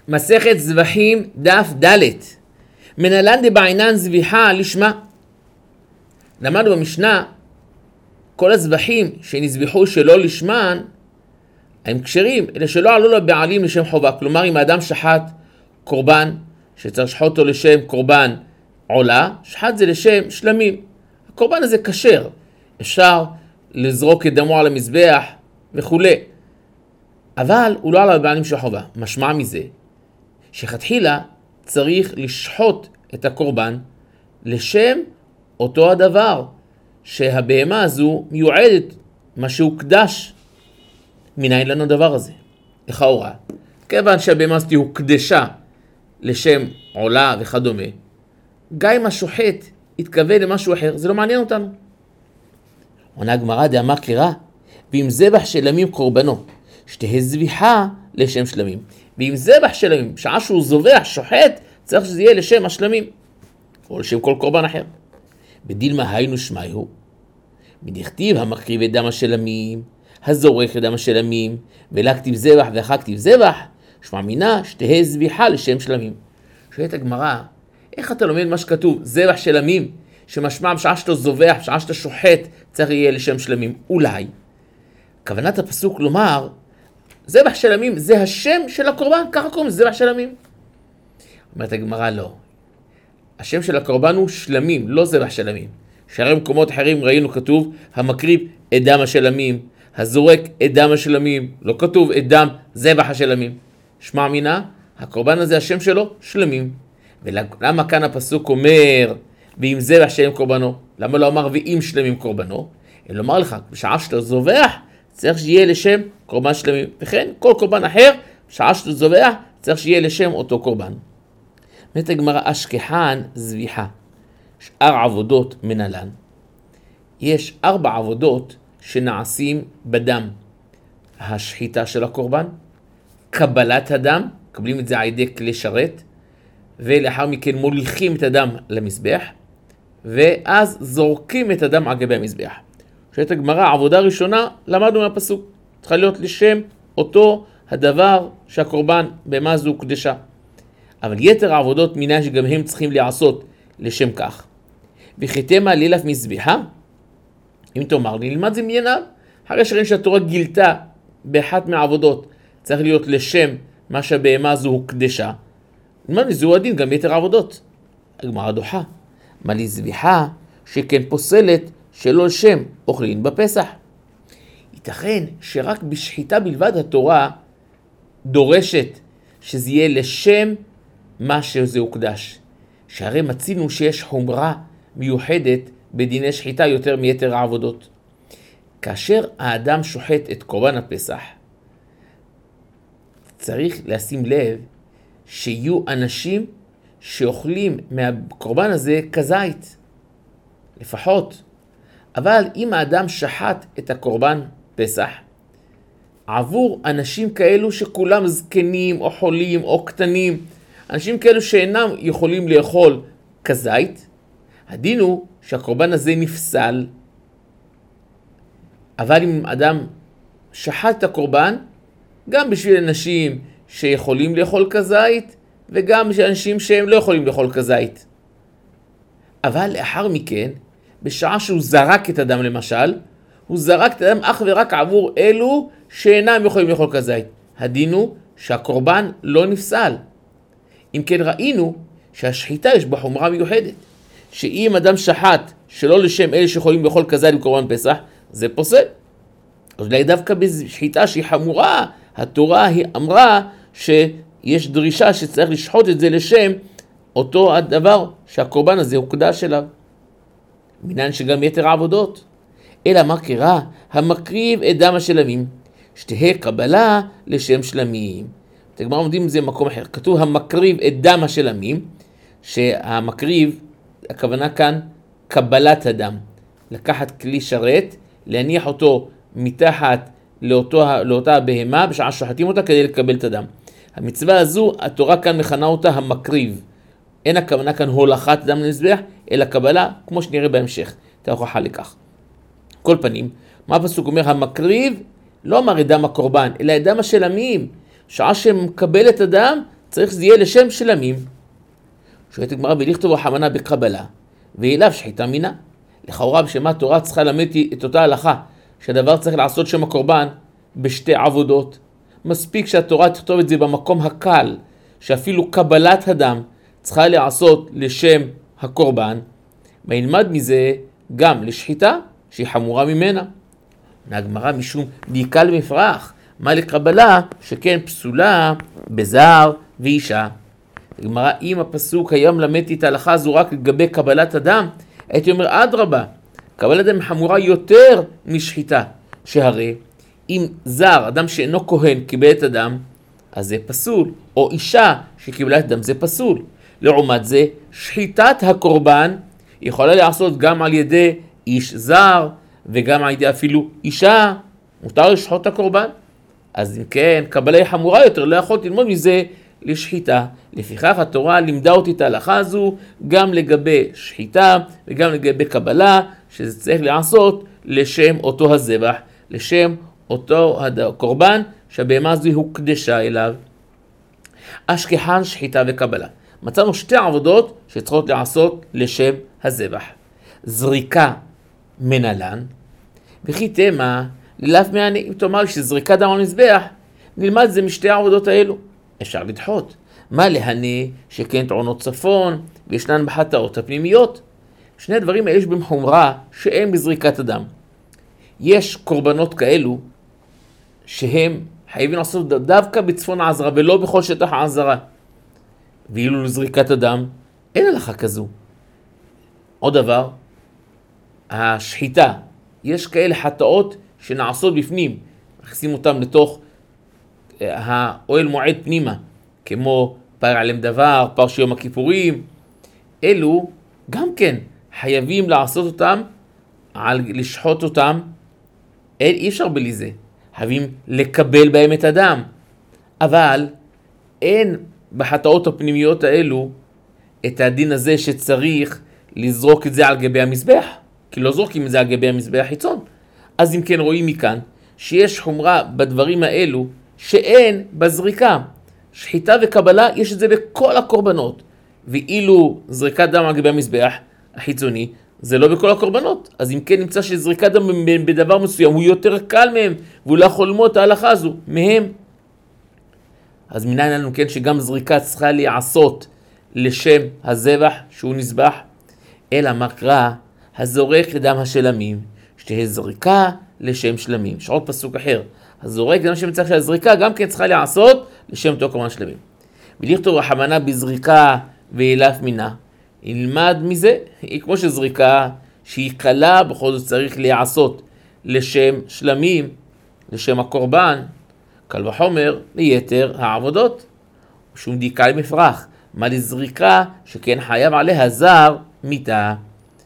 מסכת זבחים דף ד' מנהלן דבעינן זביחה לשמה. למדנו במשנה, כל הזבחים שנזבחו שלא לשמן, הם כשרים, אלה שלא עלו לבעלים לשם חובה. כלומר, אם האדם שחט קורבן, שצריך לשחוט אותו לשם קורבן עולה, שחט זה לשם שלמים. הקורבן הזה כשר, אפשר לזרוק את דמו על המזבח וכו'. אבל הוא לא עלה לבעלים של חובה. משמע מזה, שכתחילה צריך לשחוט את הקורבן לשם אותו הדבר שהבהמה הזו מיועדת, מה שהוקדש. מניין לנו הדבר הזה? לכאורה, כיוון שהבהמה הזו הוקדשה לשם עולה וכדומה, גם אם השוחט התכוון למשהו אחר, זה לא מעניין אותנו. עונה הגמרא דאמר קרא, ואם זבח שלמים קורבנו, שתהא זביחה לשם שלמים. ואם זבח שלמים, שעה שהוא זובח, שוחט, צריך שזה יהיה לשם השלמים, או לשם כל קורבן אחר. בדילמה היינו שמעהו, מדכתיב המקריב את דם השלמים, הזורך את דם השלמים, ולה כתיב זבח ואחר כתיב זבח, שמע מינה שתהא זביחה לשם שלמים. שואלת הגמרא, איך אתה לומד מה שכתוב, זבח שלמים, שמשמע בשעה שאתה זובח, בשעה שאתה שוחט, צריך יהיה לשם שלמים? אולי כוונת הפסוק לומר, זבח שלמים זה השם של הקורבן, ככה קוראים זבח שלמים. אומרת הגמרא, לא. השם של הקורבן הוא שלמים, לא זבח שלמים. שהרי מקומות אחרים ראינו כתוב, המקריב את דם השלמים, הזורק את דם השלמים, לא כתוב את דם זבח השלמים. שמע מינה, הקורבן הזה השם שלו שלמים. ולמה כאן הפסוק אומר, ואם זבח שלם קורבנו? למה לא אמר ואם שלמים קורבנו? אלא לומר לך, בשעה שאתה זובח, צריך שיהיה לשם קורבן שלמים. וכן, כל קורבן אחר, בשעה שאתה זובח, צריך שיהיה לשם אותו קורבן. אומרת הגמרא, אשכחן זביחה. שאר עבודות מנהלן. יש 4 עבודות שנעשים בדם. השחיטה של הקורבן, קבלת הדם, קבלים את זה על ידי כלי שרת, ולאחר מכן מוליכים את הדם למזבח, ואז זורקים את הדם על גבי המזבח. שאת הגמרא, עבודה ראשונה, למדנו מהפסוק. צריכה להיות לשם אותו הדבר שהקורבן בהמה זו קדשה. אבל יתר העבודות מינה שגם הם צריכים לעשות לשם כך. וחיתמה לילף מזבחה, אם תאמר לי, נלמד זה מעייניו. אחרי שראינו שהתורה גילתה באחת מהעבודות, צריך להיות לשם מה שהבהמה זו הוקדשה. נלמד מזהו הדין גם יתר העבודות. הגמרא דוחה. מה לי זביחה שכן פוסלת שלא לשם אוכלים בפסח. ייתכן שרק בשחיטה בלבד התורה דורשת שזה יהיה לשם מה שזה הוקדש. שהרי מצינו שיש חומרה מיוחדת בדיני שחיטה יותר מיתר העבודות. כאשר האדם שוחט את קורבן הפסח, צריך לשים לב שיהיו אנשים שאוכלים מהקורבן הזה כזית, לפחות. אבל אם האדם שחט את הקורבן פסח, עבור אנשים כאלו שכולם זקנים או חולים או קטנים, אנשים כאלו שאינם יכולים לאכול כזית, הדין הוא שהקורבן הזה נפסל. אבל אם אדם שחט את הקורבן, גם בשביל אנשים שיכולים לאכול כזית, וגם בשביל אנשים שהם לא יכולים לאכול כזית. אבל לאחר מכן, בשעה שהוא זרק את הדם למשל, הוא זרק את הדם אך ורק עבור אלו שאינם יכולים לאכול כזית. הדין הוא שהקורבן לא נפסל. אם כן ראינו שהשחיטה יש בה חומרה מיוחדת. שאם אדם שחט שלא לשם אלה שיכולים לאכול כזית בקורבן פסח, זה פוסל. אז אולי דווקא בשחיטה שהיא חמורה, התורה היא אמרה שיש דרישה שצריך לשחוט את זה לשם אותו הדבר שהקורבן הזה הוקדש אליו. מינן שגם יתר העבודות. אלא מה קרה? המקריב את דם השלמים, שתהא קבלה לשם שלמים. תגמר עומדים עם זה במקום אחר. כתוב המקריב את דם השלמים, שהמקריב, הכוונה כאן קבלת הדם. לקחת כלי שרת, להניח אותו מתחת לאותה בהמה, בשעה שוחטים אותה כדי לקבל את הדם. המצווה הזו, התורה כאן מכנה אותה המקריב. אין הכוונה כאן הולכת דם למזבח, אלא קבלה, כמו שנראה בהמשך. אתה הוכחה לכך. כל פנים, מה הפסוק אומר? המקריב לא אמר את דם הקורבן, אלא את דם השלמים. שעה שמקבל את הדם, צריך שזה יהיה לשם שלמים. שואלת הגמרא, ולכתוב רחמנא בקבלה, ואליו שחיטה מינה. לכאורה בשם התורה צריכה ללמד את אותה הלכה, שהדבר צריך לעשות שם הקורבן בשתי עבודות. מספיק שהתורה תכתוב את זה במקום הקל, שאפילו קבלת הדם צריכה לעשות לשם הקורבן, ונלמד מזה גם לשחיטה שהיא חמורה ממנה. הגמרא משום דיקה למפרח, מה לקבלה שכן פסולה בזר ואישה. הגמרא, אם הפסוק היום למדתי את ההלכה הזו רק לגבי קבלת הדם, הייתי אומר אדרבה, קבלת הדם חמורה יותר משחיטה, שהרי אם זר, אדם שאינו כהן, קיבל את הדם, אז זה פסול, או אישה שקיבלה את הדם, זה פסול. לעומת זה, שחיטת הקורבן יכולה לעשות גם על ידי איש זר, וגם על ידי אפילו אישה, מותר לשחוט את הקורבן. אז אם כן, קבלה היא חמורה יותר, לא יכולתי ללמוד מזה לשחיטה. לפיכך התורה לימדה אותי את ההלכה הזו גם לגבי שחיטה וגם לגבי קבלה, שזה צריך לעשות לשם אותו הזבח, לשם אותו הקורבן שהבהמה הזו הוקדשה אליו. אשכחן, שחיטה וקבלה. מצאנו שתי עבודות שצריכות לעשות לשם הזבח. זריקה מנהלן, וכי תמה ללאף מעני. אם תאמר לי שזריקת דם על מזבח, נלמד זה משתי העבודות האלו. אפשר לדחות. מה להנה שכן טעונות צפון וישנן בחטאות הפנימיות? שני דברים האלה יש בהם חומרה שהם בזריקת הדם. יש קורבנות כאלו שהם חייבים לעשות דווקא בצפון העזרה ולא בכל שטח העזרה. ואילו לזריקת הדם אין הלכה כזו. עוד דבר, השחיטה. יש כאלה חטאות שנעשות בפנים, מכניסים אותם לתוך האוהל מועד פנימה, כמו פר עליהם דבר, פר שיום הכיפורים. אלו גם כן חייבים לעשות אותם, לשחוט אותם. אי אפשר בלי זה. חייבים לקבל בהם את הדם. אבל אין בחטאות הפנימיות האלו את הדין הזה שצריך לזרוק את זה על גבי המזבח, כי לא זורקים את זה על גבי המזבח חיצון. אז אם כן רואים מכאן שיש חומרה בדברים האלו שאין בזריקה. שחיטה וקבלה יש את זה בכל הקורבנות, ואילו זריקת דם על גבי המזבח החיצוני זה לא בכל הקורבנות. אז אם כן נמצא שזריקת דם בדבר מסוים הוא יותר קל מהם, והוא לא יכול ללמוד את ההלכה הזו מהם. אז מנין לנו כן שגם זריקה צריכה להיעשות לשם הזבח שהוא נזבח? אלא מה קרא הזורק לדם השלמים, שתהיה זריקה לשם שלמים. יש עוד פסוק אחר, הזורק לדם שמצריך שהזריקה גם כן צריכה להיעשות לשם אותו קורבן שלמים. ולכתוב רחמנא בזריקה ואילף מינה, ילמד מזה, היא כמו שזריקה שהיא קלה בכל זאת צריך להיעשות לשם שלמים, לשם הקורבן, קל וחומר ליתר העבודות. שום דיקה למפרח, מה לזריקה שכן חייב עליה זר מיתה.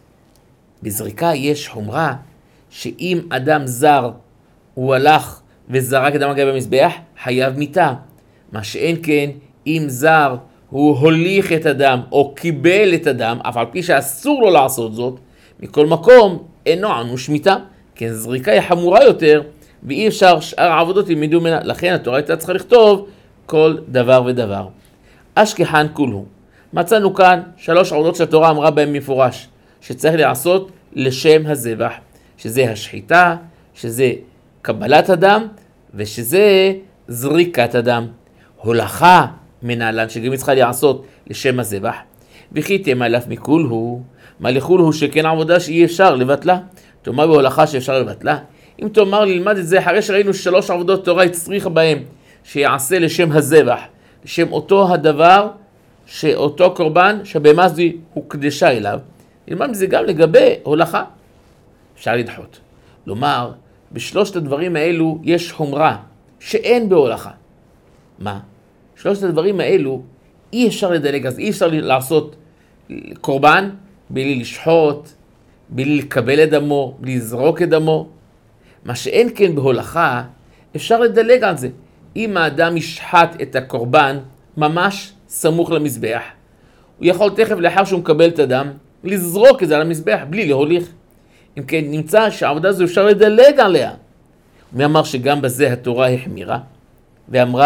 בזריקה יש חומרה שאם אדם זר הוא הלך וזרק אדם הגב במזבח, חייב מיתה. מה שאין כן אם זר הוא הוליך את הדם או קיבל את הדם, אף על פי שאסור לו לעשות זאת, מכל מקום אינו ענוש מיתה. כן, זריקה היא חמורה יותר ואי אפשר שאר העבודות ילמדו ממנה. לכן התורה הייתה צריכה לכתוב כל דבר ודבר. אשכחן כולו. מצאנו כאן 3 עבודות שהתורה אמרה בהן מפורש שצריך לעשות לשם הזבח, שזה השחיטה, שזה קבלת הדם ושזה זריקת הדם. הולכה מנהלן שגם צריכה לעשות לשם הזבח. וכי תמה לף מכולהו, מה לכולהו שכן עבודה שאי אפשר לבטלה. תאמר בהולכה שאפשר לבטלה. אם תאמר ללמד את זה אחרי שראינו 3 עבודות תורה הצריכה בהם שיעשה לשם הזבח, לשם אותו הדבר שאותו קורבן שהבהמה הזו הוקדשה אליו, נלמד מזה גם לגבי הולכה. אפשר לדחות. לומר, בשלושת הדברים האלו יש חומרה שאין בהולכה. מה? 3 הדברים האלו אי אפשר לדלג, אז אי אפשר לעשות קורבן בלי לשחוט, בלי לקבל את דמו, בלי לזרוק את דמו. מה שאין כן בהולכה, אפשר לדלג על זה. אם האדם ישחט את הקורבן ממש סמוך למזבח, הוא יכול תכף לאחר שהוא מקבל את הדם, לזרוק את זה על המזבח בלי להוליך. אם כן נמצא שהעבודה הזו אפשר לדלג עליה. מי אמר שגם בזה התורה החמירה? ואמרה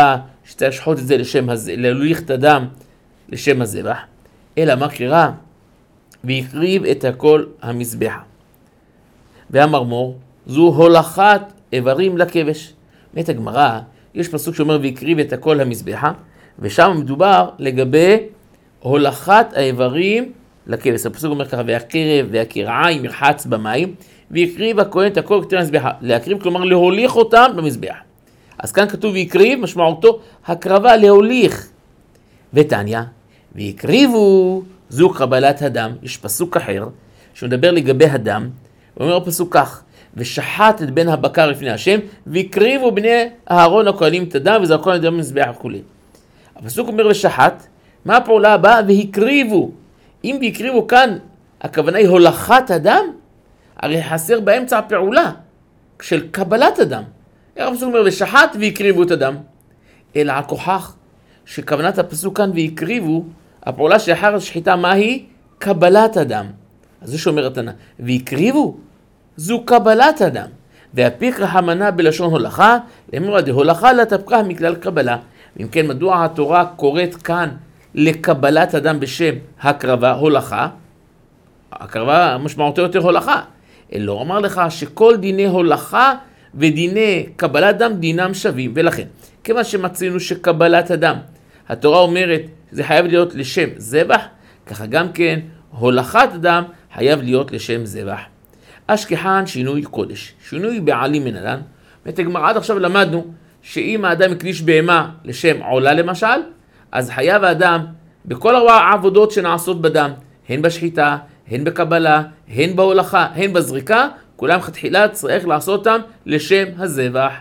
שצריך לשחוט את זה לשם הזה, להוליך את הדם לשם הזבח, אלא מה קרה? והקריב את הכל המזבחה. והמרמור, זו הולכת איברים לכבש. מת הגמרא, יש פסוק שאומר והקריב את הכל המזבחה, ושם מדובר לגבי הולכת האיברים לכבש. הפסוק אומר ככה, והקרב והקרעיים ירחץ במים, והקריב הכהן את הכל כתר המזבחה. להקריב כלומר להוליך אותם במזבח. אז כאן כתוב והקריב, משמעותו הקרבה להוליך. ותניא, והקריבו, זו קבלת הדם. יש פסוק אחר שמדבר לגבי הדם, הוא אומר פסוק כך, ושחט את בן הבקר לפני השם, והקריבו בני אהרון הכהנים את הדם, וזה הכל הדם מזבח וכולי. הפסוק אומר ושחט, מה הפעולה הבאה? והקריבו. אם והקריבו כאן, הכוונה היא הולכת הדם, הרי חסר באמצע הפעולה של קבלת הדם. הפסוק אומר ושחט והקריבו את הדם. אלא הכוכח שכוונת הפסוק כאן והקריבו, הפעולה שאחר השחיטה מהי? קבלת הדם. אז זה שאומר התנא, והקריבו, זו קבלת הדם. והפיקרא המנה בלשון הולכה, לאמור דהולכה לה תפקה מכלל קבלה. ואם כן, מדוע התורה קוראת כאן לקבלת הדם בשם הקרבה, הולכה? הקרבה משמעותו יותר הולכה. אלא אומר לך שכל דיני הולכה ודיני קבלת דם דינם שווים. ולכן, כמה שמצינו שקבלת הדם, התורה אומרת זה חייב להיות לשם זבח, ככה גם כן הולכת דם חייב להיות לשם זבח. אשכחן שינוי קודש, שינוי בעלים מנהלן. הגמרא עד עכשיו למדנו שאם האדם הקדיש בהמה לשם עולה למשל, אז חייב האדם בכל העבודות שנעשות בדם, הן בשחיטה, הן בקבלה, הן בהולכה, הן בזריקה, כולם תחילה צריך לעשות אותם לשם הזבח.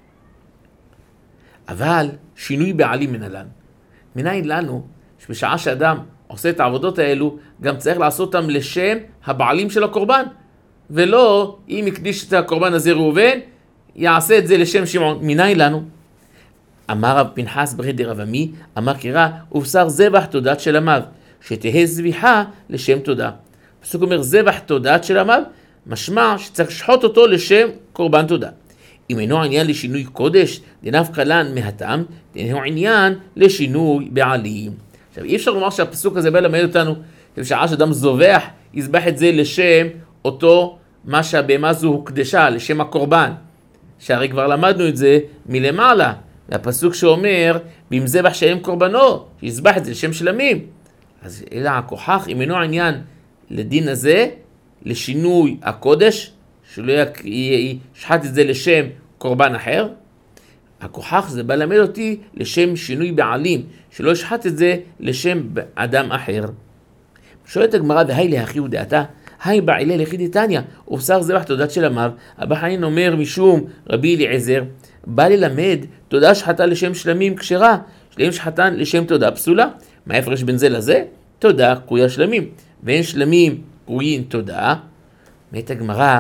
אבל שינוי בעלים מנהלן. מניין לנו שבשעה שאדם עושה את העבודות האלו, גם צריך לעשות אותם לשם הבעלים של הקורבן. ולא, אם יקדיש את הקורבן הזה ראובן, יעשה את זה לשם שמעון. מניין לנו? אמר רב פנחס ברי דרב עמי, אמר קרא, ובשר זבח תודת של עמיו, שתהא זביחה לשם תודה. הפסוק אומר זבח תודת של עמיו, משמע שצריך לשחוט אותו לשם קורבן תודה. אם אינו עניין לשינוי קודש, דנפקא לן מהטעם, אינו עניין לשינוי בעלים. עכשיו, אי אפשר לומר שהפסוק הזה בא ללמד אותנו, שבשעה שאדם זובח, יזבח את זה לשם אותו, מה שהבהמה הזו הוקדשה, לשם הקורבן. שהרי כבר למדנו את זה מלמעלה, והפסוק שאומר, ואם זבח שאין קורבנו, שיזבח את זה לשם שלמים. אז אלא הכוכח, אם אינו עניין לדין הזה, לשינוי הקודש, שלא ישחט את זה לשם קורבן אחר, הכוכח זה בא למד אותי לשם שינוי בעלים, שלא ישחט את זה לשם אדם אחר. שואלת הגמרא, והי להכיהו דעתה, היי בעילי לכי דתניא, ובשר זבח תודת של עמיו. אבא חנין אומר משום רבי אליעזר, בא ללמד תודה שחטה לשם שלמים כשרה, שלמים שחטן לשם תודה פסולה. מה ההפרש בין זה לזה? תודה קרויה שלמים, ואין שלמים קרויים תודה. מת הגמרא,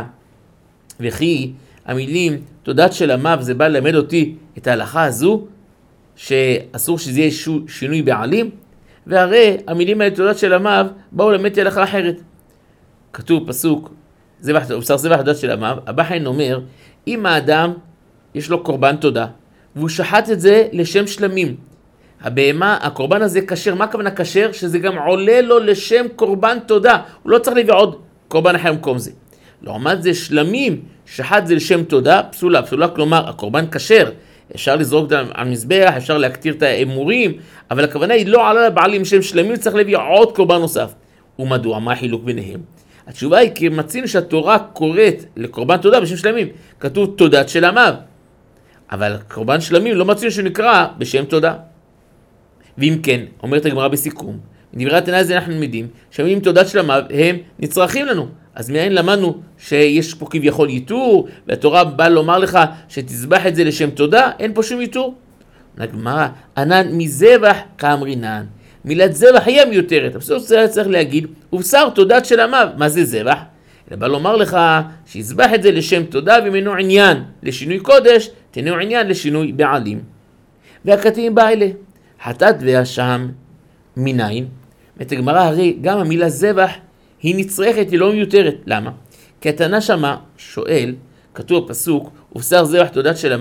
וכי המילים תודת של עמיו זה בא ללמד אותי את ההלכה הזו, שאסור שזה יהיה שינוי בעלים, והרי המילים האלה תודת של עמיו באו ללמד הלכה אחרת. כתוב פסוק, ובשר זבח תודת של עמיו, אבא חנין אומר, אם האדם יש לו קורבן תודה, והוא שחט את זה לשם שלמים, הבהמה, הקורבן הזה כשר. מה הכוונה כשר? שזה גם עולה לו לשם קורבן תודה, הוא לא צריך להביא עוד קורבן אחר במקום זה. לעומת זה שלמים, שחט זה לשם תודה, פסולה. פסולה כלומר הקורבן כשר, אפשר לזרוק על מזבח, אפשר להקטיר את האמורים, אבל הכוונה היא לא עלה לבעלים שם שלמים, צריך להביא עוד קורבן נוסף. ומדוע? מה החילוק ביניהם? התשובה היא כי מצינו שהתורה קוראת לקורבן תודה בשם שלמים, כתוב תודת של עמיו, אבל קורבן שלמים לא מצינו שנקרא בשם תודה. ואם כן, אומרת הגמרא בסיכום, מדברי התנא הזה אנחנו לומדים שהמילים תודת של עמיו הם נצרכים לנו. אז מאין למדנו שיש פה כביכול ייתור, והתורה באה לומר לך שתזבח את זה לשם תודה? אין פה שום ייתור. הגמרא, ענן מזבח כאמרינן, מילת זבח היא מיותרת. הפסוק צריך להגיד, ובשר תודת של עמיו. מה זה זבח? אלא בא לומר לך שיזבח את זה לשם תודה, ומנו עניין לשינוי קודש, תנו עניין לשינוי בעלים. והכתים בא אלה, חטאת והשם מניין. את הגמרא, הרי גם המילה זבח היא נצרכת, היא לא מיותרת. למה? כי התנא שמה שואל, כתוב הפסוק, ובשר זבח תודת של עמיו,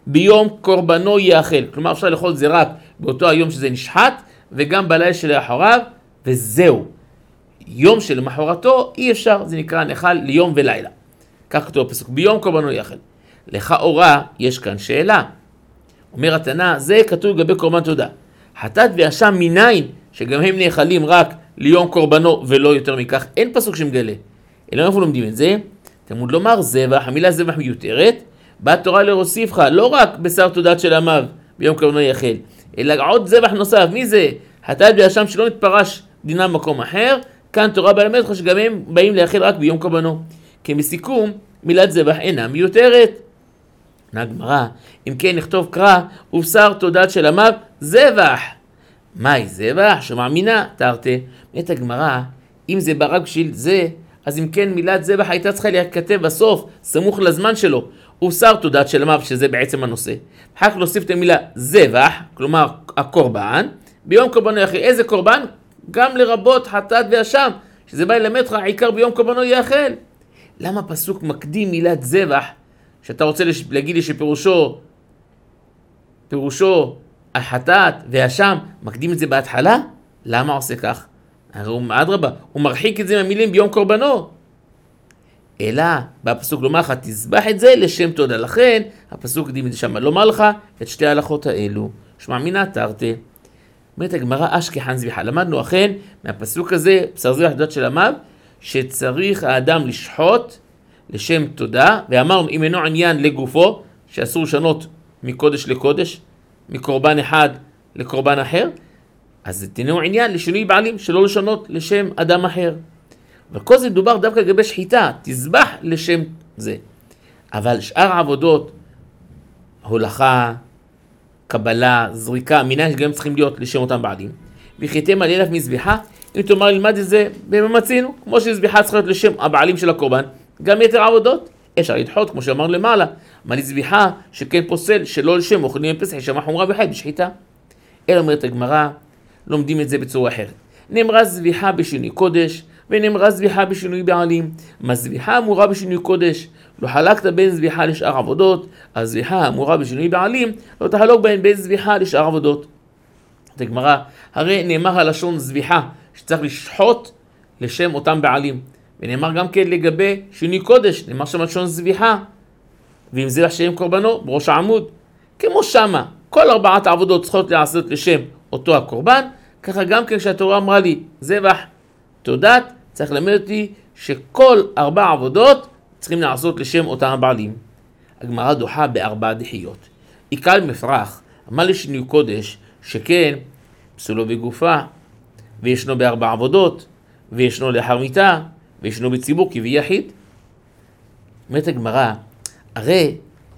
ביום קורבנו יאכל. כלומר, אפשר לאכול את זה רק באותו היום שזה נשחט, וגם בלילה שלאחריו, וזהו. יום שלמחרתו אי אפשר, זה נקרא נאכל ליום ולילה. כך כתוב הפסוק, ביום קורבנו יאכל. לכאורה יש כאן שאלה. אומר התנא, זה כתוב לגבי קורבן תודה. חטאת ואשם מניין, שגם הם נאכלים רק ליום קורבנו ולא יותר מכך, אין פסוק שמגלה. אלא איפה לומדים את זה? תלמוד לומר זבח, המילה זבח מיותרת, באה תורה להוסיף לך, לא רק בשר תודת של עמיו ביום קורבנו יאכל, אלא עוד זבח נוסף. מי זה? חטאת ואשם שלא נתפרש דינם במקום אחר, כאן תורה מלמדת לך שגם הם באים לאכול רק ביום קורבנו. כי מסיכום, מילת זבח אינה מיותרת. הגמרא, אם כן נכתוב קרא, ובשר תודת של עמיו זבח. מהי זבח? שמאמינה, תרתי. את הגמרא, אם זה בא רק בשביל זה, אז אם כן מילת זבח הייתה צריכה להיכתב בסוף, סמוך לזמן שלו, ובשר תודת של עמיו, שזה בעצם הנושא. אחר כך להוסיף את המילה זבח, כלומר הקורבן, ביום קורבנו יאכל. איזה קורבן? גם לרבות חטאת ואשם, שזה בא ללמד לך העיקר ביום קורבנו יאכל. למה פסוק מקדים מילת זבח, שאתה רוצה להגיד לי שפירושו החטאת ואשם, מקדים את זה בהתחלה? למה עושה כך? הרי הוא אדרבה, הוא מרחיק את זה מהמילים ביום קורבנו. אלא בפסוק לומר לך, תזבח את זה לשם תודה. לכן הפסוק קדים את זה שם, לומר לך את שתי ההלכות האלו. שמאמינה תרתי. אומרת הגמרא אשכחן זביחה. למדנו אכן מהפסוק הזה, בשר זבח תודת של עמיו, שצריך האדם לשחוט לשם תודה, ואמרנו אם אינו עניין לגופו, שאסור לשנות מקודש לקודש, מקורבן אחד לקורבן אחר, אז תנו עניין לשינוי בעלים, שלא לשנות לשם אדם אחר. וכל זה מדובר דווקא לגבי שחיטה, תזבח לשם זה. אבל שאר העבודות, הולכה, קבלה, זריקה, מינה שגם צריכים להיות לשם אותם בעלים. וחיתם על אלף מזביחה, אם תאמר ללמד את זה בממצינו, כמו שזביחה צריכה להיות לשם הבעלים של הקורבן, גם יתר העבודות אפשר לדחות, כמו שאמרנו למעלה, אבל זביחה שכן פוסל שלא לשם אוכלים בפסח, יש שם חומרה בחטא בשחיטה. אלא אומרת הגמרא, לומדים את זה בצורה אחרת. נאמרה זביחה בשינוי קודש, ונאמרה זביחה בשינוי בעלים. מה זביחה אמורה בשינוי קודש? לא חלקת בין זביחה לשאר עבודות, אז זביחה אמורה בשינוי בעלים, לא תחלוק בין זביחה לשאר עבודות. את הגמרא, הרי נאמר הלשון זביחה, שצריך לשחוט לשם אותם בעלים. ונאמר גם כן לגבי שינוי קודש, נאמר שם לשון זביחה, ואם זה לשם קורבנו, בראש העמוד. כמו שמה, כל ארבעת העבודות צריכות לעשות לשם אותו הקורבן, ככה גם כן כשהתורה אמרה לי, זבח תודת, צריך ללמד אותי שכל ארבע עבודות צריכים לעשות לשם אותם הבעלים. הגמרא דוחה בארבע דחיות. עיקר מפרח, אמר לשינוי קודש, שכן פסולו בגופה, וישנו בארבע עבודות, וישנו לאחר מיתה, וישנו בציבור כביחיד. אומרת הגמרא, הרי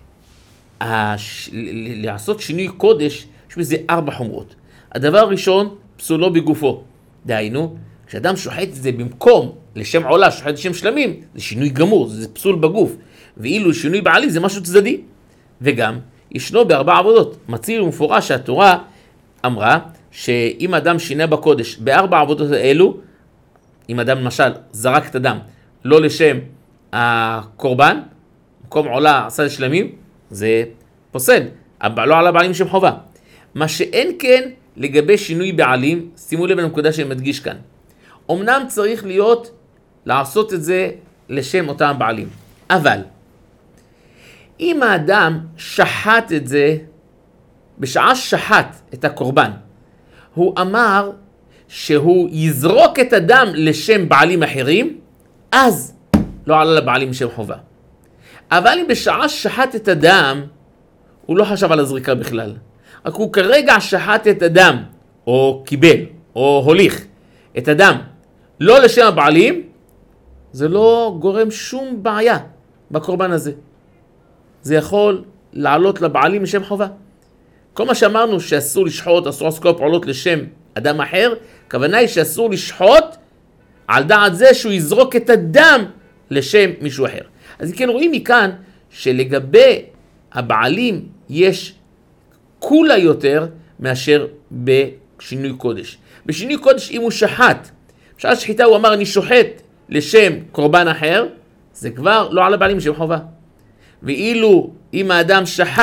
לעשות שינוי קודש, יש בזה ארבע חומרות. הדבר הראשון, פסולו בגופו. דהיינו, כשאדם שוחט את זה במקום לשם עולה, שוחט לשם שלמים, זה שינוי גמור, זה פסול בגוף. ואילו שינוי בעלים זה משהו צדדי. וגם, ישנו בארבע עבודות. מצהיר ומפורש שהתורה אמרה, שאם אדם שינה בקודש בארבע עבודות האלו, אם אדם למשל זרק את הדם לא לשם הקורבן, מקום עולה עשה לשלמים, זה פוסל, לא על הבעלים שם חובה. מה שאין כן לגבי שינוי בעלים, שימו לב לנקודה שמדגיש כאן. אמנם צריך לעשות את זה לשם אותם בעלים, אבל אם האדם שחט את זה, בשעה שחט את הקורבן, הוא אמר שהוא יזרוק את הדם לשם בעלים אחרים, אז לא עלה לבעלים שם חובה. אבל אם בשעה שחט את הדם, הוא לא חשב על הזריקה בכלל. רק הוא כרגע שחט את הדם, או קיבל, או הוליך את הדם, לא לשם הבעלים, זה לא גורם שום בעיה בקורבן הזה. זה יכול לעלות לבעלים משם חובה. כל מה שאמרנו שאסור לשחוט, אסור לעשות כל פעולות לשם אדם אחר, הכוונה היא שאסור לשחוט על דעת זה שהוא יזרוק את הדם לשם מישהו אחר. אז כן רואים מכאן שלגבי הבעלים יש כולה יותר מאשר בשינוי קודש. בשינוי קודש אם הוא שחט, בשעת שחיטה הוא אמר אני שוחט לשם קורבן אחר, זה כבר לא על הבעלים שם חובה. ואילו אם האדם שחט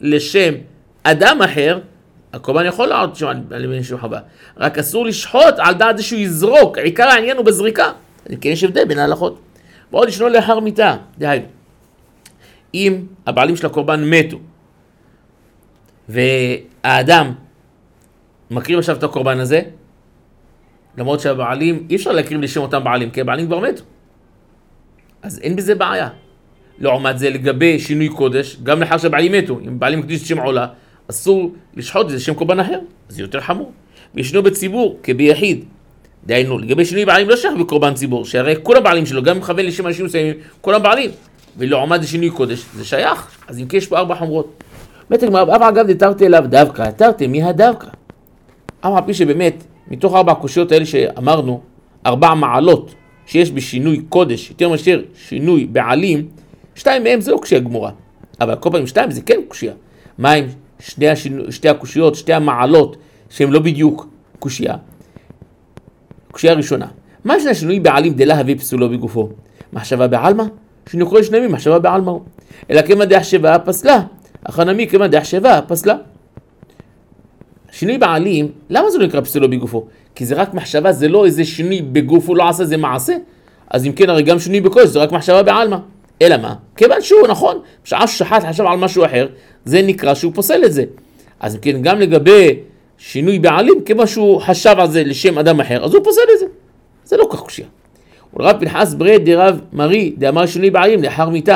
לשם אדם אחר, הקורבן יכול לעלות שם על בן שבח הבא. רק אסור לשחוט על דעת זה שהוא יזרוק. עיקר העניין הוא בזריקה. כן, יש הבדל בין ההלכות. ועוד ישנו לאחר מיתה. דהיינו, אם הבעלים של הקורבן מתו, והאדם מקריב עכשיו את הקורבן הזה, למרות שהבעלים, אי אפשר להקריב לשם אותם בעלים, כי הבעלים כבר מתו. אז אין בזה בעיה. לעומת זה לגבי שינוי קודש, גם לאחר שהבעלים מתו, אם בעלים מקדיש שם עולה, אסור לשחוט את זה שם קורבן אחר, אז זה יותר חמור. וישנו בציבור כביחיד. דהיינו, לגבי שינוי בעלים לא שייך בקורבן ציבור, שהרי כל הבעלים שלו, גם מכוון לשם אנשים מסוימים, כל הבעלים. ולעומת זה שינוי קודש, זה שייך. אז אם כן יש פה 4 חומרות. באמת הגמרא, אגב דתרתי אליו דווקא, תרתי מי הדווקא. על פי שבאמת, מתוך 4 הקושיות האלה שאמרנו, 4 מעלות שיש בשינוי קודש, יותר מאשר שינוי בעלים, 2 מהם זה לא קושיה גמורה. אבל כל פעם 2 זה כן קושיה. מה עם שתי הקושיות, 2 המעלות, שהן לא בדיוק קושיה? קושיה ראשונה. מה ישנה שינוי בעלים דלה הביא פסולו בגופו? מחשבה בעלמא? שינוי קודש נמי, מחשבה בעלמא הוא. אלא כמה דחשבה פסלה. החנמי כמה דחשבה פסלה. שינוי בעלים, למה זה לא נקרא פסולו בגופו? כי זה רק מחשבה, זה לא איזה שינוי בגופו, לא עשה זה מעשה. אז אם כן, הרי גם שינוי בקודש, זה רק מחשבה בעלמא. אלא מה? כיוון שהוא נכון, בשעה ששחט חשב על משהו אחר, זה נקרא שהוא פוסל את זה. אז אם כן, גם לגבי שינוי בעלים, כיוון שהוא חשב על זה לשם אדם אחר, אז הוא פוסל את זה. זה לא כך קושיה. ולרב פנחס ברי דרב מרי, דאמר שינוי בעלים לאחר מיתה.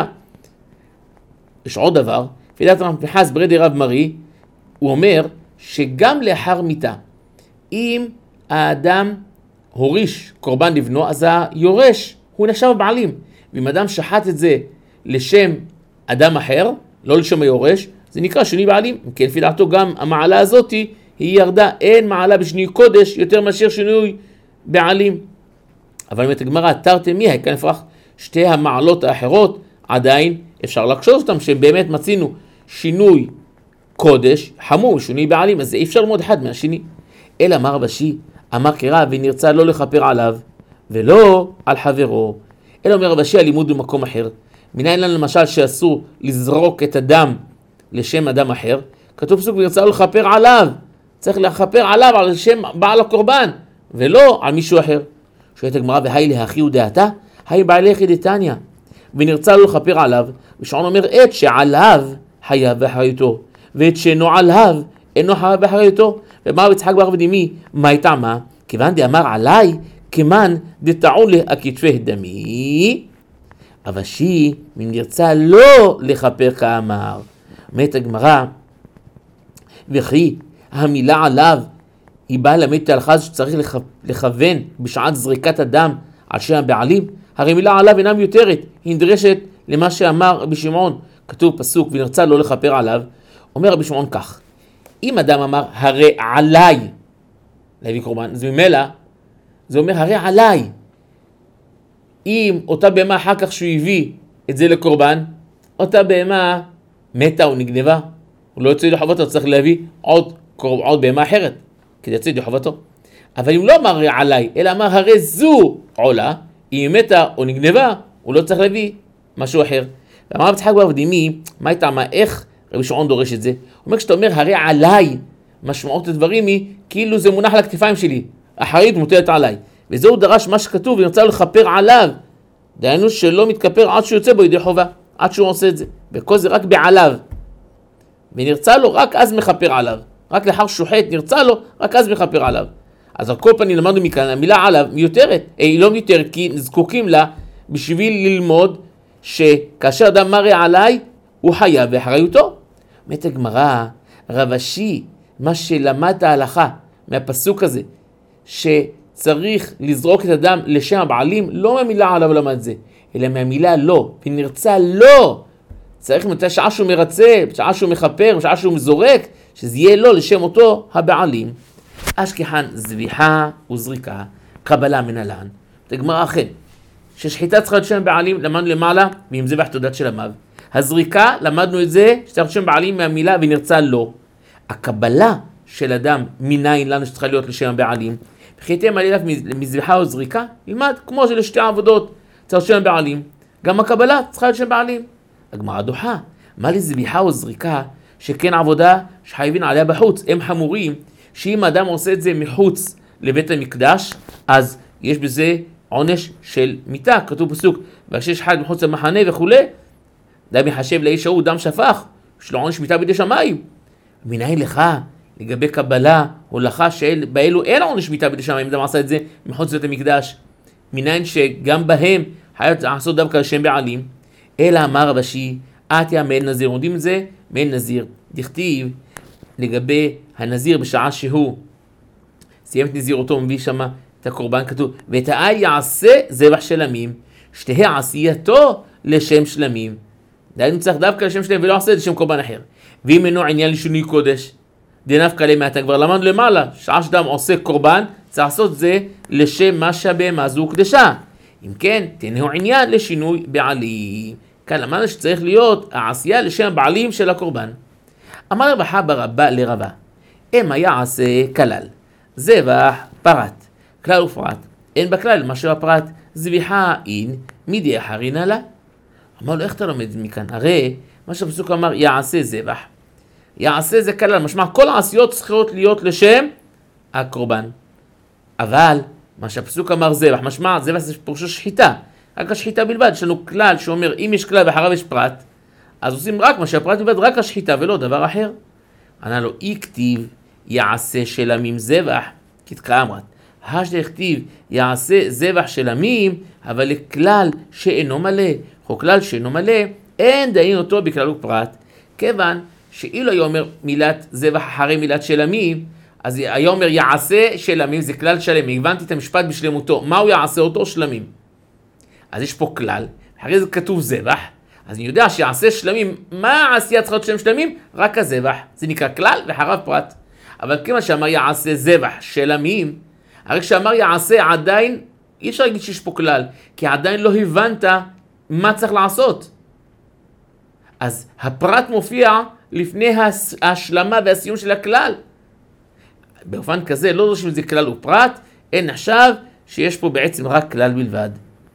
יש עוד דבר, לפי רב פנחס ברי דרב מרי, הוא אומר שגם לאחר מיתה, אם האדם הוריש קורבן לבנו, אז היורש הוא נחשב בעלים. ואם אדם שחט את זה לשם אדם אחר, לא לשם היורש, זה נקרא שינוי בעלים. כן, לפי דעתו גם המעלה הזאת היא ירדה, אין מעלה בשינוי קודש יותר מאשר שינוי בעלים. אבל אם את הגמרא תרתי מי, כאן הפרח שתי המעלות האחרות, עדיין אפשר לקשור אותם, שבאמת מצינו שינוי קודש חמור, שינוי בעלים, אז אי אפשר ללמוד אחד מהשני. אלא אמר רבשי, אמר כרב ונרצה לא לכפר עליו, ולא על חברו. אלא אומר רבשי הלימוד במקום אחר. מנין לנו למשל שאסור לזרוק את הדם לשם אדם אחר, כתוב פסוק ונרצה לא לכפר עליו, צריך לכפר עליו על שם בעל הקורבן, ולא על מישהו אחר. שואלת הגמרא, והי להכיהו דעתה? היי בעלי יחידתניא. ונרצה לא לכפר עליו, ושעון אומר את שעליו חייב באחריותו, ואת שאינו עליו אינו חייב באחריותו. ואמר יצחק בר ודימי, מה הייתה מה? כיוון דאמר עליי, כמן דטעון לכתפי דמי, אבשי מנרצה לא לכפר כאמר. אומרת הגמרא, וכי המילה עליו היא באה ללמד את ההלכה שצריך לכוון בשעת זריקת הדם על שם הבעלים. הרי מילה עליו אינה מיותרת, היא נדרשת למה שאמר רבי שמעון. כתוב פסוק ונרצה לא לכפר עליו. אומר רבי שמעון כך, אם אדם אמר הרי עליי להביא קורבן, אז ממילא זה אומר הרי עליי. אם אותה בהמה אחר כך שהוא הביא את זה לקורבן, אותה בהמה מתה או נגנבה, הוא לא יוצא לחובתו, צריך להביא עוד בהמה אחרת כדי יצא לחובתו. אבל אם לא אמר הרי עליי, אלא אמר הרי זו עולה, אם היא מתה או נגנבה, הוא לא צריך להביא משהו אחר. ואמר יצחק בר ודימי, מה הייתה, איך רבי שמעון דורש את זה? הוא אומר, כשאתה אומר הרי עליי, משמעות הדברים היא כאילו זה מונח על הכתפיים שלי, אחריות מוטלת עליי. וזהו דרש מה שכתוב ונרצה לכפר עליו, דהיינו שלא מתכפר עד שהוא יוצא בו ידי חובה, עד שהוא עושה את זה, וכל זה רק בעליו. ונרצה לו רק אז מכפר עליו, רק לאחר שוחט נרצה לו רק אז מכפר עליו. אז על כל פנים למדנו מכאן, המילה עליו מיותרת, היא לא מיותרת כי זקוקים לה בשביל ללמוד שכאשר אדם מראה עליי הוא חייב באחריותו. אומרת הגמרא, רבשי, מה שלמד ההלכה מהפסוק הזה, שצריך לזרוק את הדם לשם הבעלים, לא מהמילה עליו למד זה, אלא מהמילה לא, ונרצה לא. צריך מתי שעה שהוא מרצה, שעה שהוא מחפר, שעה שהוא מזורק, שזה יהיה לא לשם אותו הבעלים. אשכחן זביחה וזריקה, קבלה מנהלן. תגמר אכן, ששחיטה צריכה לשם בעלים, למדנו למעלה, ועם זה תעודת של המב. הזריקה, למדנו את זה, שצריך לשם בעלים מהמילה ונרצה לא. הקבלה של אדם מניין לנו שצריכה להיות לשם הבעלים. וחייתם על ילף מזביחה או זריקה, ילמד כמו שלשתי העבודות צריך לשם בעלים. גם הקבלה צריכה לשם בעלים. הגמרא דוחה, מה לזביחה או זריקה שכן עבודה שחייבים עליה בחוץ. הם חמורים שאם אדם עושה את זה מחוץ לבית המקדש, אז יש בזה עונש של מיתה, כתוב פסוק, והשש חד מחוץ למחנה וכו', דם יחשב לאיש ההוא דם שפך, יש לו עונש מיתה בידי שמיים. מנין לך לגבי קבלה הולכה באלו אין עונש מיתה בידי שמיים, אם אדם עשה את זה מחוץ לבית המקדש, מנין שגם בהם חייב לעשות דווקא לשם בעלים, אלא אמר רבשי, עתיה מעין נזיר, יודעים את זה? מעין נזיר. דכתיב לגבי הנזיר בשעה שהוא סיים את נזירותו, מביא שמה את הקורבן, כתוב, ואת העי יעשה זבח שלמים, שתהא עשייתו לשם שלמים. דהיינו צריך דווקא לשם שלמים, ולא עשה את זה לשם קורבן אחר. ואם אינו עניין לשינוי קודש, דנפקא למעתה, כבר למדנו למעלה, שעה שאדם עושה קורבן, צריך לעשות זה לשם מה שהבהמה זו הוקדשה. אם כן, תנהו עניין לשינוי בעלים. כאן למדנו שצריך להיות העשייה לשם הבעלים של הקורבן. אמר רבחה ברבה לרבה, מה יעשה כלל, זבח פרט, כלל ופרט, אין בכלל משהו הפרט, זביחה אין, מידי אחרינה לה. אמר לו, איך אתה לומד מכאן? הרי מה שהפסוק אמר, יעשה זבח. יעשה זה כלל, משמע כל העשיות צריכות להיות לשם הקורבן. אבל מה שהפסוק אמר זבח, משמע זבח זה פרושו שחיטה, רק השחיטה בלבד. יש לנו כלל שאומר, אם יש כלל ואחריו יש פרט, אז עושים רק מה שהפרט בלבד, רק השחיטה ולא דבר אחר. ענה לו, אי כתיב יעשה שלמים זבח, כתקרא אמרת. השדכתיב יעשה זבח שלמים, אבל לכלל שאינו מלא. או כלל שאינו מלא, אין דין אותו בכלל ופרט. כיוון שאילו היה אומר מילת זבח אחרי מילת שלמים, אז היה אומר יעשה שלמים, זה כלל שלמים. הבנתי את המשפט בשלמותו. מה הוא יעשה אותו? שלמים. אז יש פה כלל, אחרי זה כתוב זבח, אז אני יודע שיעשה שלמים, מה העשייה צריכה להיות שלמים? רק הזבח. זה נקרא כלל ואחריו פרט. אבל כמה שאמר יעשה זבח שלמים, הרי כשאמר יעשה עדיין, אי אפשר להגיד שיש פה כלל, כי עדיין לא הבנת מה צריך לעשות. אז הפרט מופיע לפני ההשלמה והסיום של הכלל. באופן כזה לא דורשים את זה כלל ופרט, אין נחשב שיש פה בעצם רק כלל בלבד.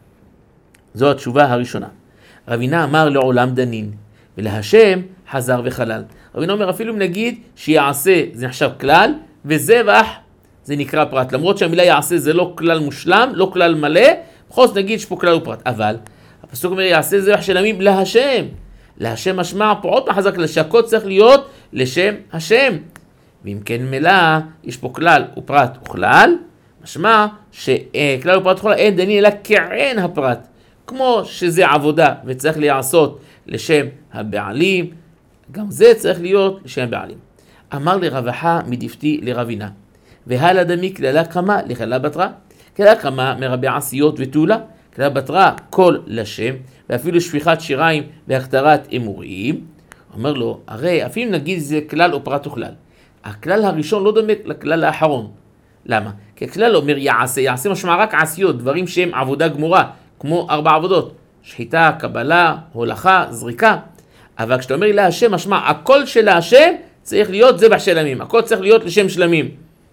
זו התשובה הראשונה. רבינה אמר לעולם דנין, ולהשם חזר וחלל. רבינה אומר אפילו אם נגיד שיעשה זה נחשב כלל, וזבח זה נקרא פרט. למרות שהמילה יעשה זה לא כלל מושלם, לא כלל מלא, בכל זאת נגיד שפה כלל ופרט. אבל הפסוק אומר יעשה זבח שלמים להשם. להשם משמע פה עוד מחזק שהקוד צריך להיות לשם השם. ואם כן מלא, יש פה כלל ופרט וכלל, משמע שכלל ופרט וכלל אין דנין אלא כעין הפרט. כמו שזה עבודה וצריך להיעשות לשם הבעלים, גם זה צריך להיות לשם הבעלים. אמר לרווחה מדפתי לרבינה, והלה דמי כללה כמה לכללה בתרה, כללה כמה מרבי עשיות ותולה, כללה בתרה כל לשם, ואפילו שפיכת שיריים והכתרת אמוריים. אומר לו, הרי אפילו נגיד זה כלל או פרט וכלל. הכלל הראשון לא דומה לכלל האחרון. למה? כי הכלל אומר יעשה, יעשה משמע רק עשיות, דברים שהם עבודה גמורה, כמו 4 עבודות, שחיטה, קבלה, הולכה, זריקה. אבל כשאתה אומר להשם, משמע, הכל של להשם צריך להיות זבח שלמים, הכל צריך להיות לשם שלמים.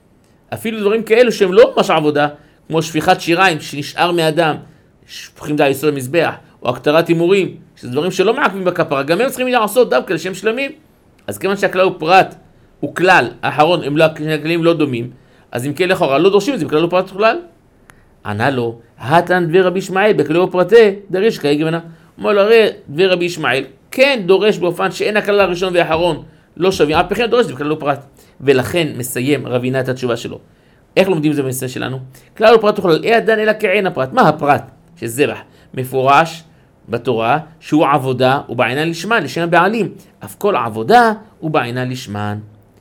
אפילו דברים כאלו שהם לא ממש עבודה, כמו שפיכת שיריים שנשאר מאדם, שפכים דה יסוד המזבח, או הכתרת הימורים, שזה דברים שלא מעכבים בכפרה, גם הם צריכים לעשות דווקא לשם שלמים. אז כיוון שהכלל הוא פרט, הוא כלל, האחרון, הם לא, הכללים לא דומים, אז אם כן לכאורה לא דורשים את זה, בכלל הוא פרט וכלל. ענה לו, התן דבר רבי ישמעאל בכלי ופרטי, דריש כאי גמנה. אומר לו, הרי דבר רבי ישמעאל, כן דורש באופן שאין הכלל הראשון והאחרון לא שווים, אף אחד דורש את זה בכלל ופרט. ולכן מסיים רבינה את התשובה שלו. איך לומדים את זה במסע שלנו? כלל ופרט וכלל, דן אלא כעין הפרט. מה הפרט? שזבח מפורש בתורה שהוא עבודה ובעינן לשמן, לשם הבעלים. אף כל עבודה ובעינן לשמן.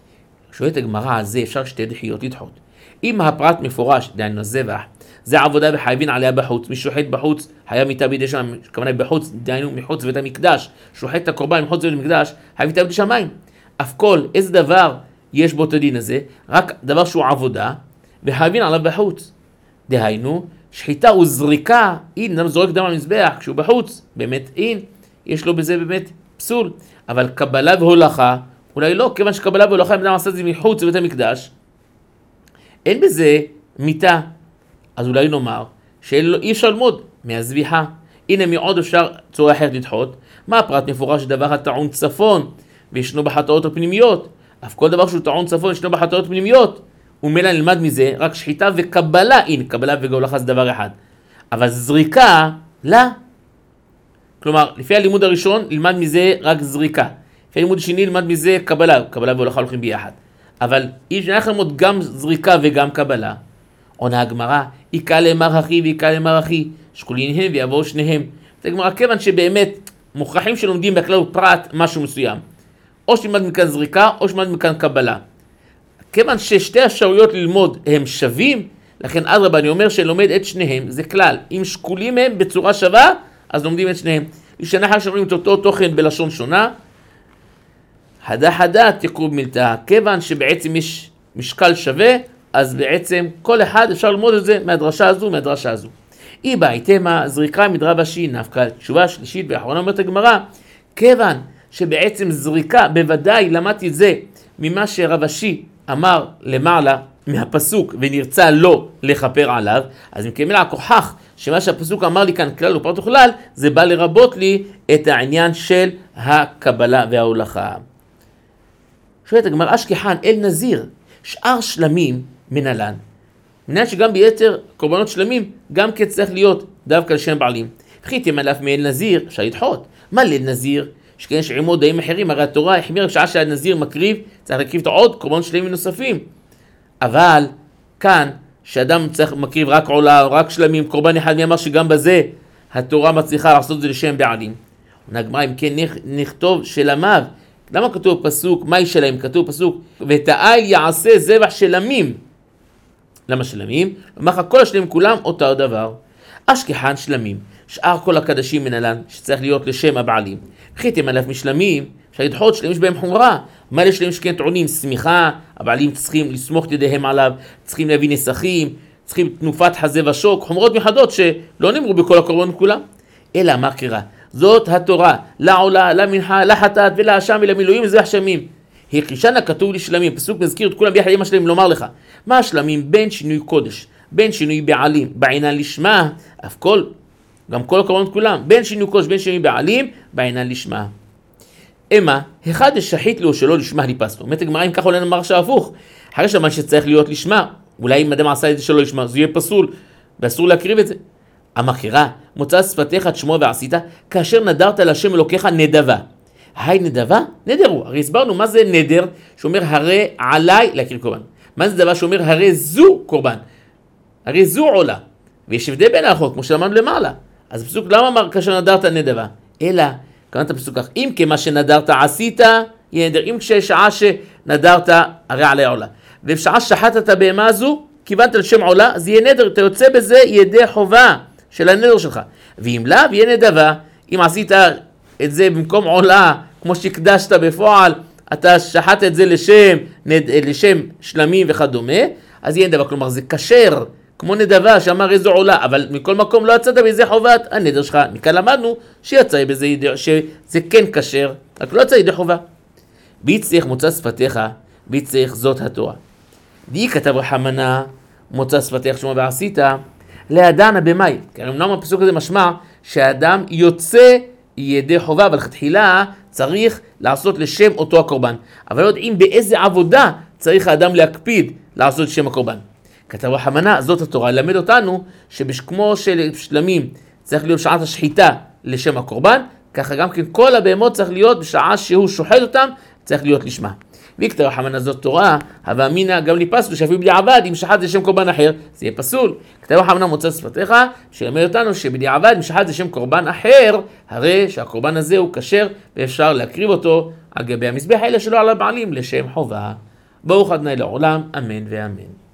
שואלת הגמרא על זה אפשר שתי דחיות לדחות. אם הפרט מפורש, דהיינו זבח, זה עבודה וחייבים עליה בחוץ, מי שוחט בחוץ, חייב מיתה בידי שמיים, כמובן בחוץ, דהיינו מחוץ לבית המקדש, שוחט את הקורבן מחוץ לבית המקדש, חייב מיתה בידי שמיים. אף כל, איזה דבר יש בו את הדין הזה? רק דבר שהוא עבודה, וחייבים עליו בחוץ. דהיינו, שחיטה וזריקה, אין, אדם זורק דם על מזבח, כשהוא בחוץ, באמת אין, יש לו בזה באמת פסול. אבל קבלה והולכה, אולי לא, כיוון שקבלה והולכה, אם אדם עשה את זה מחוץ לבית המקדש, אין בזה מיתה. אז אולי נאמר שאי אפשר ללמוד מהזביחה. הנה מעוד אפשר צורה אחרת לדחות. מה הפרט מפורש דבר הטעון צפון וישנו בחטאות הפנימיות. אף כל דבר שהוא טעון צפון ישנו בחטאות פנימיות. ומילא נלמד מזה רק שחיטה וקבלה, הנה קבלה והולכה זה דבר אחד. אבל זריקה, לא. כלומר, לפי הלימוד הראשון נלמד מזה רק זריקה. לפי הלימוד השני נלמד מזה קבלה, קבלה והולכה הולכים ביחד. אבל אם אנחנו ללמוד גם זריקה וגם קבלה, עונה הגמרא, איקה למר אחי ואיקה למר אחי, שקולים הם ויבואו שניהם. זה גמרא כיוון שבאמת מוכרחים שלומדים בכלל ופרט משהו מסוים. או שלמד מכאן זריקה או שלמד מכאן קבלה. כיוון ששתי אפשרויות ללמוד הם שווים, לכן אדרבה אני אומר שלומד את שניהם, זה כלל. אם שקולים הם בצורה שווה, אז לומדים את שניהם. כשאנחנו שומעים את אותו תוכן בלשון שונה, הדה תקרוב מילתא, כיוון שבעצם יש משקל שווה, אז בעצם כל אחד אפשר ללמוד את זה מהדרשה הזו, מהדרשה הזו. אי בהייתמה זריקה מדרב אשי נפקא. תשובה שלישית ואחרונה אומרת הגמרא, כיוון שבעצם זריקה, בוודאי למדתי את זה ממה שרב אשי אמר למעלה מהפסוק ונרצה לא לכפר עליו, אז אם כמילא הכוחך שמה שהפסוק אמר לי כאן כלל ופרט וכלל, זה בא לרבות לי את העניין של הקבלה וההולכה. שואלת הגמרא, אשכחן אל נזיר שאר שלמים מנהלן. מנהל שגם ביתר קורבנות שלמים גם כן צריך להיות דווקא לשם בעלים. וחיתם עליו מאל נזיר אפשר לדחות. מה ליל נזיר? שכן שעימו דעים אחרים, הרי התורה החמירה בשעה שהנזיר מקריב, צריך להקריב את עוד קורבנות שלמים נוספים. אבל כאן שאדם צריך מקריב רק עולה או רק שלמים, קורבן אחד, מי אמר שגם בזה התורה מצליחה לעשות את זה לשם בעלים. הגמרא אם כן נכתוב שלמיו, למה כתוב פסוק, מה ישלם? כתוב פסוק, ותאיל יעשה זבח שלמים. למה שלמים? ומחה כל השלמים כולם אותו דבר. אשכחן שלמים, שאר כל הקדשים מנהלן, שצריך להיות לשם הבעלים. חיתם עליו משלמים, אפשר לדחות שלמים שבהם חומרה. מה לשלמים שכן טעונים? סמיכה, הבעלים צריכים לסמוך ידיהם עליו, צריכים להביא נסחים, צריכים תנופת חזה ושוק, חומרות מיוחדות שלא נאמרו בכל הקורבנות כולם. אלא מה קרה? זאת התורה, לעולה, למנחה, לחטאת ולאשם ולמילואים מזבח שלמים. הכישנה כתוב לשלמים, פסוק מזכיר את כולם ביחד עם השלמים, לומר לך, מה השלמים? בין שינוי קודש, בין שינוי בעלים, בעינן לשמה, אף כל, גם כל הקורבנות כולם, בין שינוי קודש, בין שינוי בעלים, בעינן לשמה. אמה, אחד השחית לו שלא לשמה ליפס לו. הגמרא אם כך עולה נאמר שהפוך, אחרי שמה שצריך להיות לשמה, אולי אם אדם עשה את זה שלא לשמה, זה יהיה פסול, ואסור להקריב את זה. המכירה, מוצא שפתיך את שמו ועשית, כאשר נדרת להשם אלוקיך נדבה. היי נדבה? נדר הוא. הרי הסברנו מה זה נדר, שאומר הרי עליי להקריב קורבן. מה זה דבר שאומר הרי זו קורבן? הרי זו עולה. ויש הבדל בין ההלכות, כמו שלמדנו למעלה. אז הפסוק למה אמר כאשר נדרת נדבה? אלא, כמובן הפסוק כך, אם כמה שנדרת עשית, יהיה נדר. אם כששעה שנדרת, הרי עלי עולה. ובשעה שחטת הבהמה הזו, כיוונת לשם עולה, אז יהיה נדר, אתה יוצא בזה ידי חובה של הנדר שלך. ואם לאו, יהיה נדבה. אם עשית את זה במקום עולה, כמו שהקדשת בפועל, אתה שחט את זה לשם שלמים וכדומה, אז יהיה נדבה. כלומר, זה כשר, כמו נדבה שאמר איזו עולה, אבל מכל מקום לא יצאת בזה חובת הנדר שלך. מכאן למדנו שיצא בזה ידי, שזה כן כשר, רק לא יצא ידי חובה. ביצריך מוצא שפתיך, ביצריך זאת התורה. די כתב רחמנה, מוצא שפתיך שמו ועשית, להדענה במאי. כי אמנם הפסוק הזה משמע שהאדם יוצא ידי חובה, אבל תחילה צריך לעשות לשם אותו הקורבן. אבל לא יודעים באיזה עבודה צריך האדם להקפיד לעשות לשם הקורבן. כתב רחמנה, זאת התורה, ללמד אותנו שכמו שלמים צריך להיות שעת השחיטה לשם הקורבן, ככה גם כן כל הבהמות צריך להיות בשעה שהוא שוחט אותם, צריך להיות לשמה. וכתב רחמנה זאת תורה, הווה אמינא גם ליפסלו שאפילו בדיעבד אם שחט לשם קורבן אחר, זה יהיה פסול. כתב רחמנה מוצא שפתיך, שלמד אותנו שבדיעבד אם שחט לשם קורבן אחר, הרי שהקורבן הזה הוא כשר ואפשר להקריב אותו על גבי המזבח, אלא שלא על הבעלים לשם חובה. ברוך ה' לעולם, אמן ואמן.